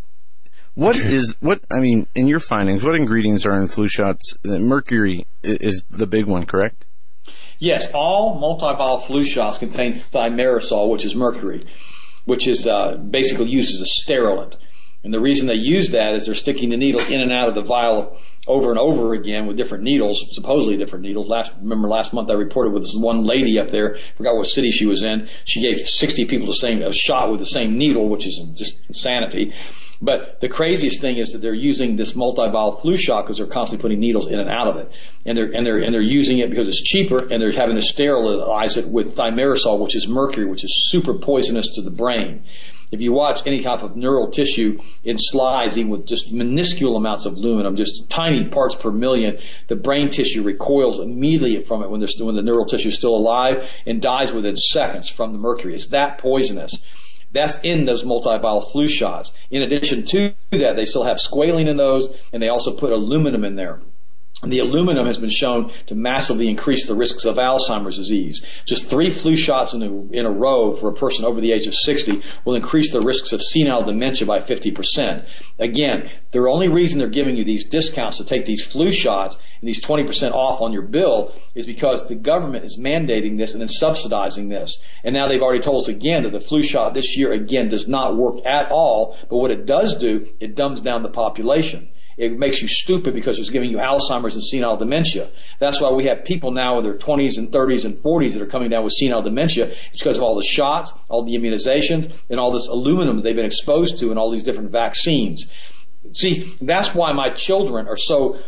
[SPEAKER 1] what is, what, I mean, in your findings, what ingredients are in flu shots? Mercury is the big one, correct?
[SPEAKER 4] Yes, all multi-vial flu shots contain thimerosal, which is mercury, which is uh, basically used as a sterilant. And the reason they use that is they're sticking the needle in and out of the vial over and over again with different needles, supposedly different needles. Last, remember last month I reported with this one lady up there, forgot what city she was in. She gave sixty people the same a shot with the same needle, which is just insanity. But the craziest thing is that they're using this multi-vial flu shot because they're constantly putting needles in and out of it, and they're and they're and they're using it because it's cheaper, and they're having to sterilize it with thimerosal, which is mercury, which is super poisonous to the brain. if you watch any type of neural tissue, it slides even with just minuscule amounts of aluminum, just tiny parts per million. The brain tissue recoils immediately from it when, there's, when the neural tissue is still alive and dies within seconds from the mercury. It's that poisonous. That's in those multivalent flu shots. In addition to that, they still have squalene in those, and they also put aluminum in there. And the aluminum has been shown to massively increase the risks of Alzheimer's disease. Just three flu shots in a, in a row for a person over the age of sixty will increase the risks of senile dementia by fifty percent. Again, the only reason they're giving you these discounts to take these flu shots and these twenty percent off on your bill is because the government is mandating this and then subsidizing this. And now they've already told us again that the flu shot this year, again, does not work at all. But what it does do, it dumbs down the population. It makes you stupid because it's giving you Alzheimer's and senile dementia. That's why we have people now in their twenties and thirties and forties that are coming down with senile dementia. It's because of all the shots, all the immunizations, and all this aluminum that they've been exposed to in all these different vaccines. See, that's why my children are so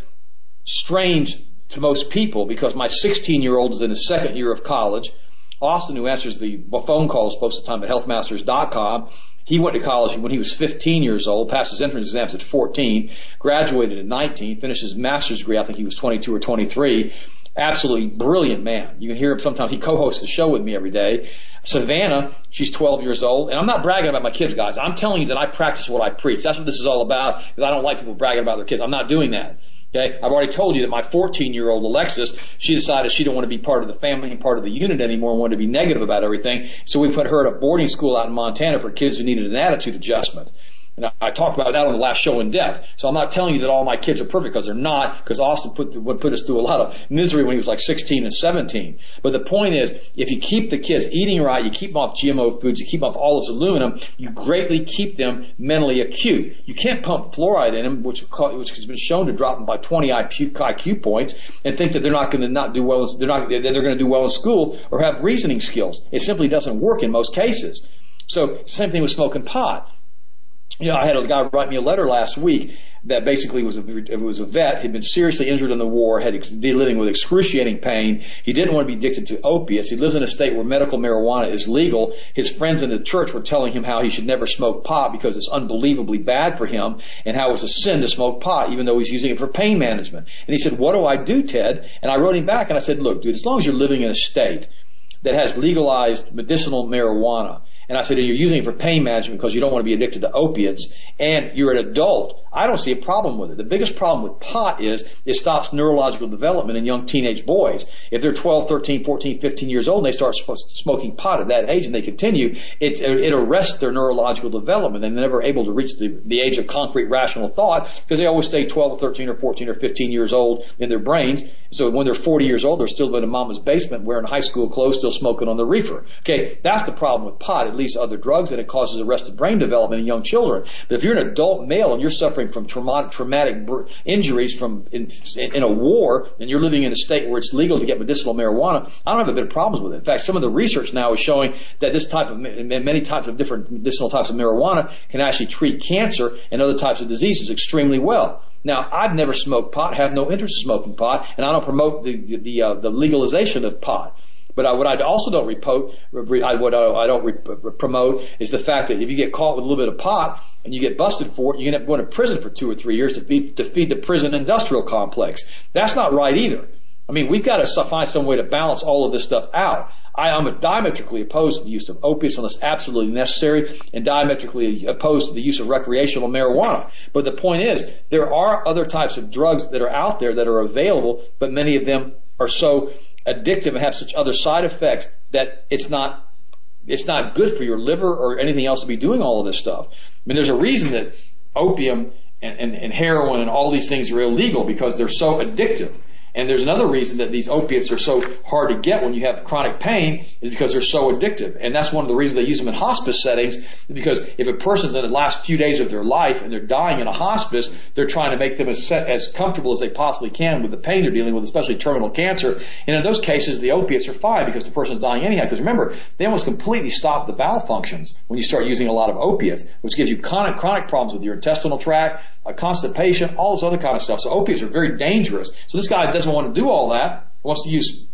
[SPEAKER 4] strange to most people, because my sixteen-year-old is in his second year of college. Austin, who answers the phone calls most of the time at health masters dot com, he went to college when he was fifteen years old, passed his entrance exams at fourteen, graduated at nineteen, finished his master's degree, I think he was twenty-two or twenty-three. Absolutely brilliant man. You can hear him sometimes. He co-hosts the show with me every day. Savannah, she's twelve years old. And I'm not bragging about my kids, guys. I'm telling you that I practice what I preach. That's what this is all about, because I don't like people bragging about their kids. I'm not doing that. Okay, I've already told you that my fourteen-year-old Alexis, she decided she didn't want to be part of the family and part of the unit anymore and wanted to be negative about everything. So we put her at a boarding school out in Montana for kids who needed an attitude adjustment. And I talked about that on the last show in depth. So I'm not telling you that all my kids are perfect, because they're not, because Austin put, would put us through a lot of misery when he was like sixteen and seventeen. But the point is, if you keep the kids eating right, you keep them off G M O foods, you keep them off all this aluminum, you greatly keep them mentally acute. You can't pump fluoride in them, which, which has been shown to drop them by twenty I Q, I Q points, and think that they're not going to not do well, they're not, they're going to do well in school or have reasoning skills. It simply doesn't work in most cases. So, same thing with smoking pot. You know, I had a guy write me a letter last week that basically was a, it was a vet. He'd been seriously injured in the war, had ex, living with excruciating pain. He didn't want to be addicted to opiates. He lives in a state where medical marijuana is legal. His friends in the church were telling him how he should never smoke pot because it's unbelievably bad for him, and how it's a sin to smoke pot, even though he's using it for pain management. And he said, "What do I do, Ted?" And I wrote him back and I said, "Look, dude, as long as you're living in a state that has legalized medicinal marijuana, and I said, you're using it for pain management because you don't want to be addicted to opiates, and you're an adult, I don't see a problem with it. The biggest problem with pot is it stops neurological development in young teenage boys. If they're twelve, thirteen, fourteen, fifteen years old and they start smoking pot at that age and they continue, it, it arrests their neurological development, and they're never able to reach the, the age of concrete rational thought because they always stay twelve or thirteen or fourteen or fifteen years old in their brains. So when they're forty years old, they're still living in mama's basement wearing high school clothes, still smoking on the reefer. Okay, that's the problem with pot. It leads to other drugs, and it causes arrested brain development in young children. But if you're an adult male and you're suffering from traumatic, traumatic injuries from in, in a war, and you're living in a state where it's legal to get medicinal marijuana, I don't have a bit of problems with it. In fact, some of the research now is showing that this type of, many types of different medicinal types of marijuana can actually treat cancer and other types of diseases extremely well. Now, I've never smoked pot, have no interest in smoking pot, and I don't promote the the, uh, the legalization of pot. But I, what I also don't report, I, what I, I don't re, promote is the fact that if you get caught with a little bit of pot and you get busted for it, you end up going to prison for two or three years to feed, to feed the prison industrial complex. That's not right either. I mean, we've got to find some way to balance all of this stuff out. I am diametrically opposed to the use of opiates unless absolutely necessary, and diametrically opposed to the use of recreational marijuana. But the point is, there are other types of drugs that are out there that are available, but many of them are so addictive and have such other side effects that it's not it's not good for your liver or anything else to be doing all of this stuff. I mean, there's a reason that opium and, and, and heroin and all these things are illegal, because they're so addictive. And there's another reason that these opiates are so hard to get when you have chronic pain, is because they're so addictive. And that's one of the reasons they use them in hospice settings, because if a person's in the last few days of their life and they're dying in a hospice, they're trying to make them as, set, as comfortable as they possibly can with the pain they're dealing with, especially terminal cancer. And in those cases, the opiates are fine because the person's dying anyhow. Because remember, they almost completely stop the bowel functions when you start using a lot of opiates, which gives you chronic, chronic problems with your intestinal tract, Uh, constipation, all this other kind of stuff. So opiates are very dangerous. So this guy doesn't want to do all that. He wants to use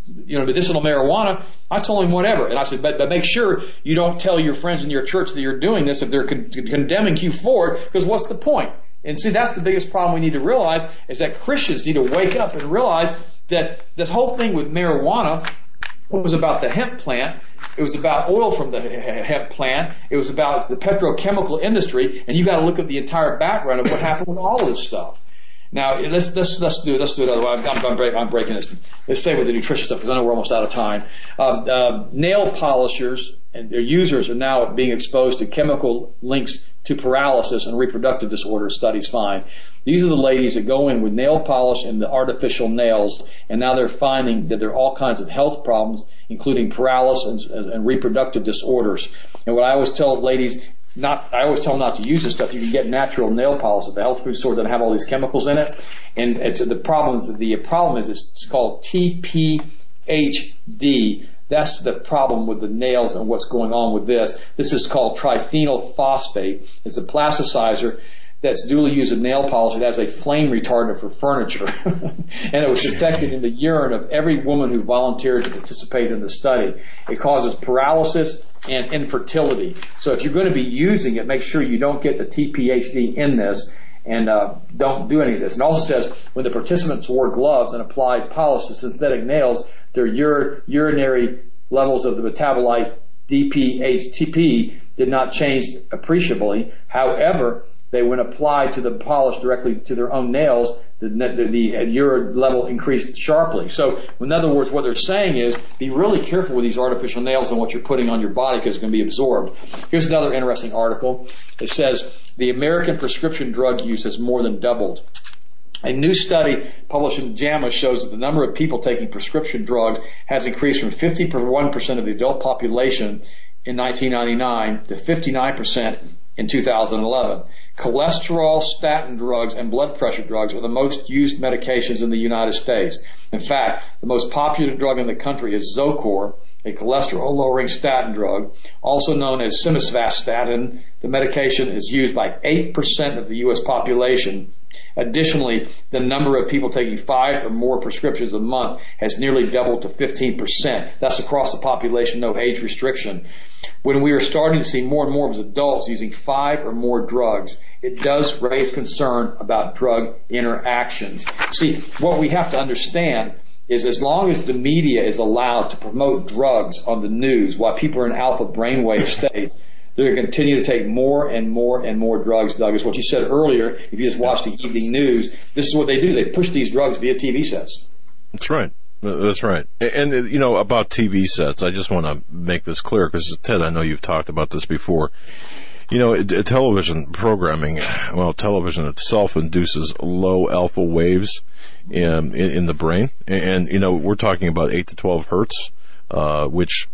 [SPEAKER 4] you know, medicinal marijuana, I told him whatever. And I said, but, but make sure you don't tell your friends in your church that you're doing this if they're con- condemning you for it, because what's the point? And see, that's the biggest problem we need to realize, is that Christians need to wake up and realize that this whole thing with marijuana was about the hemp plant. It was about oil from the hemp plant. It was about the petrochemical industry. And you got to look at the entire background of what happened with all of this stuff. Now, let's, let's, let's do it. Let's do it otherwise. I'm, I'm, break, I'm breaking this. Let's stay with the nutrition stuff because I know we're almost out of time. Uh, uh, nail polishers and their users are now being exposed to chemical links to paralysis and reproductive disorders, studies find. These are the ladies that go in with nail polish and the artificial nails, and now they're finding that there are all kinds of health problems, including paralysis and, and reproductive disorders. And what I always tell ladies, not, I always tell them not to use this stuff. You can get natural nail polish at the health food store that have all these chemicals in it. And it's, the problem is, the problem is it's called T P H D. That's the problem with the nails and what's going on with this. This is called triphenyl phosphate. It's a plasticizer that's duly used in nail polish. It has a flame retardant for furniture. And it was detected in the urine of every woman who volunteered to participate in the study. It causes paralysis and infertility. So if you're going to be using it, make sure you don't get the T P H D in this, and uh, don't do any of this. And it also says when the participants wore gloves and applied polish to synthetic nails, their ur- urinary levels of the metabolite D P H T P did not change appreciably. However, they, when applied to the polish directly to their own nails, the, the, the urine level increased sharply. So, in other words, what they're saying is be really careful with these artificial nails and what you're putting on your body because it's going to be absorbed. Here's another interesting article. It says the American prescription drug use has more than doubled. A new study published in JAMA shows that the number of people taking prescription drugs has increased from fifty-one percent of the adult population in nineteen ninety-nine to fifty-nine percent in two thousand eleven. Cholesterol, statin drugs, and blood pressure drugs are the most used medications in the United States. In fact, the most popular drug in the country is Zocor, a cholesterol-lowering statin drug, also known as simvastatin. The medication is used by eight percent of the U S population. Additionally, the number of people taking five or more prescriptions a month has nearly doubled to fifteen percent. That's across the population, no age restriction. When we are starting to see more and more of adults using five or more drugs, it does raise concern about drug interactions. See, what we have to understand is as long as the media is allowed to promote drugs on the news while people are in alpha brainwave states, they're going to continue to take more and more and more drugs, Doug. It's what you said earlier. If you just watch the evening news, this is what they do. They push these drugs via T V sets.
[SPEAKER 3] That's right. That's right. And, you know, about T V sets, I just want to make this clear because, Ted, I know you've talked about this before. You know, television programming, well, television itself induces low alpha waves in, in, in the brain. And, you know, we're talking about eight to twelve hertz, uh, which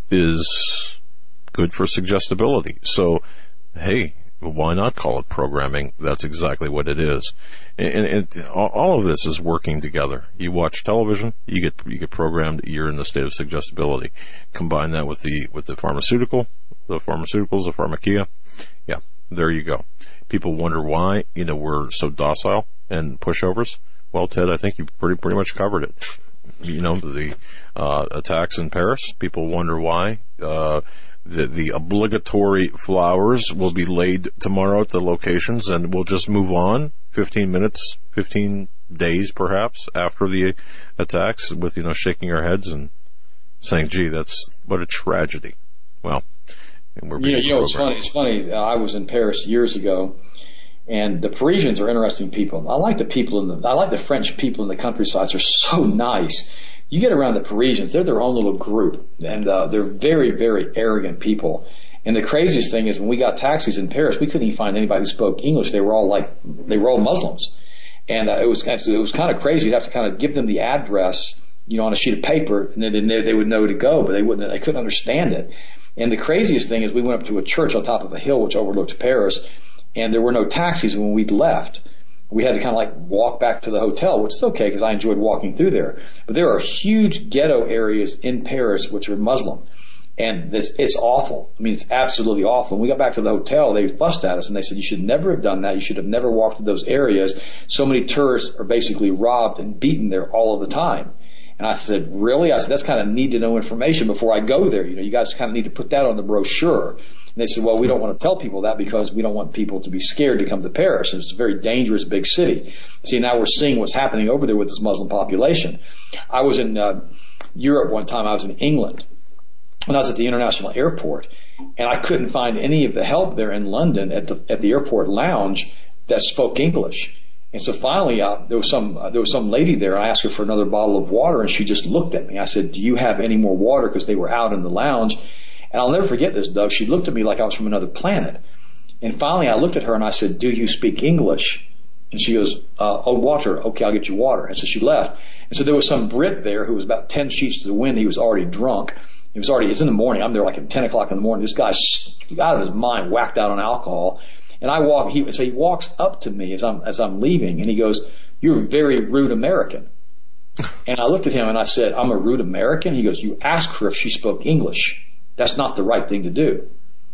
[SPEAKER 3] is good for suggestibility. So, hey, why not call it programming? That's exactly what it is. And, and all of this is working together. You watch television, you get you get programmed. You're in the state of suggestibility. Combine that with the with the pharmaceutical, the pharmaceuticals, the pharmakia. Yeah, there you go. People wonder why, you know, we're so docile and pushovers. Well, Ted, I think you pretty pretty much covered it. You know, the uh, attacks in Paris. People wonder why. Uh, The, the obligatory flowers will be laid tomorrow at the locations, and we'll just move on fifteen minutes, fifteen days perhaps after the attacks with, you know, shaking our heads and saying, gee, that's what a tragedy. Well, and we're
[SPEAKER 4] you know, you know it's funny. It's funny. I was in Paris years ago, and the Parisians are interesting people. I like the people in the, I like the French people in the countryside. They're so nice. You get around the Parisians, they're their own little group, and uh, they're very, very arrogant people. And the craziest thing is when we got taxis in Paris, we couldn't even find anybody who spoke English. They were all like, they were all Muslims. And uh, it was it was kind of crazy. You'd have to kind of give them the address, you know, on a sheet of paper, and then they would know to go, but they wouldn't. They couldn't understand it. And the craziest thing is we went up to a church on top of a hill which overlooked Paris, and there were no taxis when we left. We had to kind of like walk back to the hotel, which is okay because I enjoyed walking through there. But there are huge ghetto areas in Paris which are Muslim. And this, it's awful. I mean, it's absolutely awful. When we got back to the hotel, they fussed at us and they said, you should never have done that. You should have never walked to those areas. So many tourists are basically robbed and beaten there all of the time. And I said, really? I said, that's kind of need to know information before I go there. You know, you guys kind of need to put that on the brochure. And they said, well, we don't want to tell people that because we don't want people to be scared to come to Paris. It's a very dangerous big city. See, now we're seeing what's happening over there with this Muslim population. I was in uh, Europe one time. I was in England. And I was at the international airport. And I couldn't find any of the help there in London at the at the airport lounge that spoke English. And so finally, uh, there was some uh, there was some lady there. I asked her for another bottle of water, and she just looked at me. I said, "Do you have any more water?" Because they were out in the lounge. And I'll never forget this, Doug. She looked at me like I was from another planet. And finally, I looked at her and I said, "Do you speak English?" And she goes, uh, "Oh, water. Okay, I'll get you water." And so she left. And so there was some Brit there who was about ten sheets to the wind. He was already drunk. It was already, it's in the morning. I'm there like at ten o'clock in the morning. This guy's out of his mind, whacked out on alcohol. And I walk, he, so he walks up to me as I'm, as I'm leaving and he goes, "You're a very rude American." And I looked at him and I said, "I'm a rude American?" He goes, "You asked her if she spoke English. That's not the right thing to do."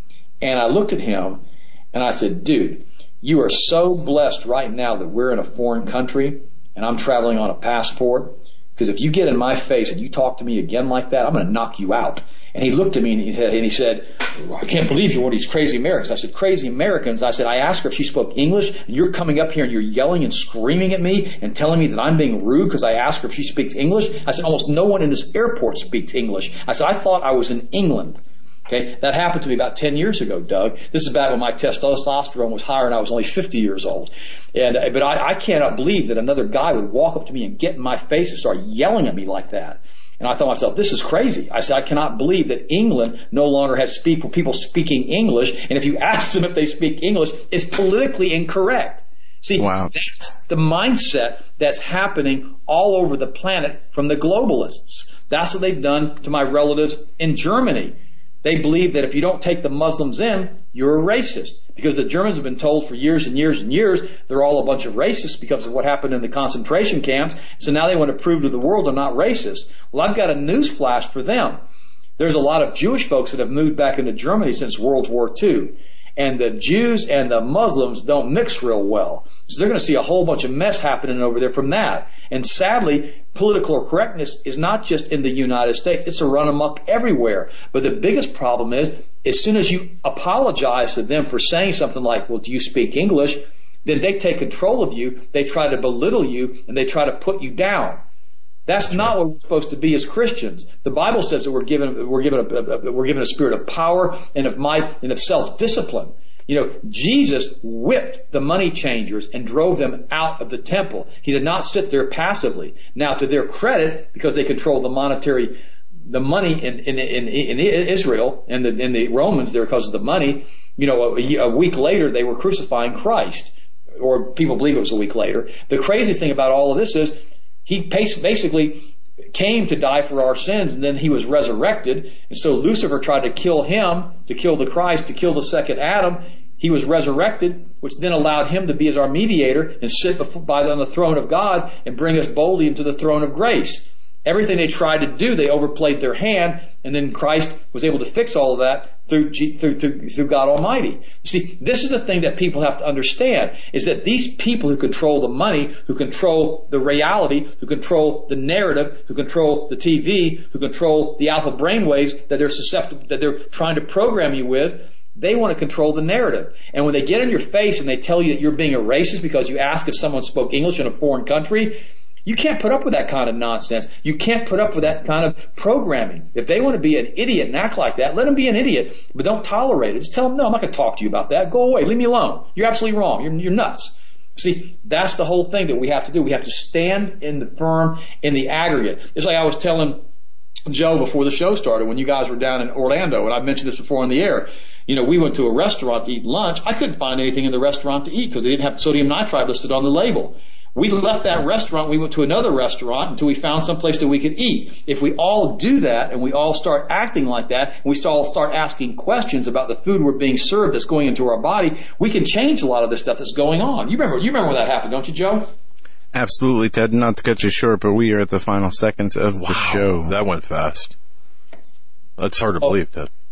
[SPEAKER 4] And I looked at him and I said, "Dude, you are so blessed right now that we're in a foreign country and I'm traveling on a passport. Because if you get in my face and you talk to me again like that, I'm going to knock you out." And he looked at me and he said, and he said, "I can't believe you're one of these crazy Americans." I said, "Crazy Americans?" I said, "I asked her if she spoke English, and you're coming up here and you're yelling and screaming at me and telling me that I'm being rude because I asked her if she speaks English?" I said, "Almost no one in this airport speaks English." I said, "I thought I was in England." Okay, that happened to me about ten years ago, Doug. This is back when my testosterone was higher and I was only fifty years old. And but I, I cannot believe that another guy would walk up to me and get in my face and start yelling at me like that. And I thought to myself, this is crazy. I said, I cannot believe that England no longer has people, people speaking English. And if you ask them if they speak English, it's politically incorrect. See,
[SPEAKER 1] wow.
[SPEAKER 4] That's the mindset that's happening all over the planet from the globalists. That's what they've done to my relatives in Germany. They believe that if you don't take the Muslims in, you're a racist. Because the Germans have been told for years and years and years they're all a bunch of racists because of what happened in the concentration camps. So now they want to prove to the world they're not racist. Well, I've got a news flash for them. There's a lot of Jewish folks that have moved back into Germany since World War Two. And the Jews and the Muslims don't mix real well. So they're going to see a whole bunch of mess happening over there from that. And sadly, political correctness is not just in the United States. It's a run amok everywhere. But the biggest problem is, as soon as you apologize to them for saying something like, "Well, do you speak English?" then they take control of you. They try to belittle you and they try to put you down. That's not what we're supposed to be as Christians. The Bible says that we're given we're given a, a we're given a spirit of power and of might and of self-discipline. You know, Jesus whipped the money changers and drove them out of the temple. He did not sit there passively. Now, to their credit, because they controlled the monetary, the money in in, in, in Israel and the, and the Romans there because of the money, you know, a, a week later they were crucifying Christ, or people believe it was a week later. The crazy thing about all of this is, he basically came to die for our sins, and then he was resurrected. And so Lucifer tried to kill him, to kill the Christ, to kill the second Adam. He was resurrected, which then allowed him to be as our mediator and sit by on the throne of God and bring us boldly into the throne of grace. Everything they tried to do, they overplayed their hand, and then Christ was able to fix all of that through, through, through, through God Almighty. See, this is the thing that people have to understand, is that these people who control the money, who control the reality, who control the narrative, who control the T V, who control the alpha brainwaves that they're susceptible, that they're trying to program you with, they want to control the narrative. And when they get in your face and they tell you that you're being a racist because you ask if someone spoke English in a foreign country, you can't put up with that kind of nonsense. You can't put up with that kind of programming. If they want to be an idiot and act like that, let them be an idiot, but don't tolerate it. Just tell them, "No, I'm not going to talk to you about that. Go away. Leave me alone. You're absolutely wrong. You're, you're nuts." See, that's the whole thing that we have to do. We have to stand in the firm in the aggregate. It's like I was telling Joe before the show started, when you guys were down in Orlando, and I've mentioned this before on the air. You know, we went to a restaurant to eat lunch. I couldn't find anything in the restaurant to eat because they didn't have sodium nitrite listed on the label. We left that restaurant, we went to another restaurant until we found some place that we could eat. If we all do that and we all start acting like that, and we all start asking questions about the food we're being served that's going into our body, we can change a lot of this stuff that's going on. You remember, you remember when that happened, don't you, Joe?
[SPEAKER 1] Absolutely, Ted. Not to cut you short, but we are at the final seconds of
[SPEAKER 3] wow,
[SPEAKER 1] the show.
[SPEAKER 3] That went fast. That's hard to
[SPEAKER 4] oh.
[SPEAKER 3] believe, Ted.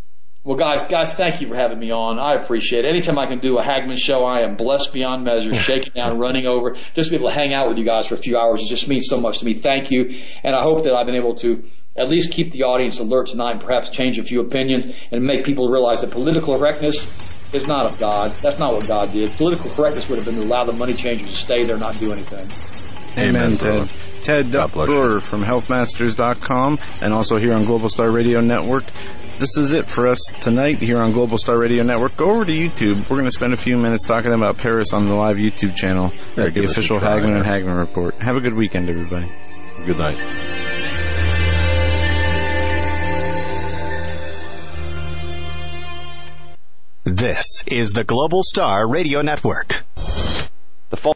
[SPEAKER 4] Well, guys, guys, thank you for having me on. I appreciate it. Anytime I can do a Hagmann show, I am blessed beyond measure, shaking down, running over. Just to be able to hang out with you guys for a few hours, it just means so much to me. Thank you. And I hope that I've been able to at least keep the audience alert tonight and perhaps change a few opinions and make people realize that political correctness is not of God. That's not what God did. Political correctness would have been to allow the money changers to stay there, not do anything.
[SPEAKER 1] Amen, Ted. Ted Brewer from health masters dot com and also here on Global Star Radio Network. This is it for us tonight here on Global Star Radio Network. Go over to YouTube. We're going to spend a few minutes talking about Paris on the live YouTube channel, yeah, the official Hagmann and Hagmann Report. Have a good weekend, everybody.
[SPEAKER 3] Good night.
[SPEAKER 5] This is the Global Star Radio Network.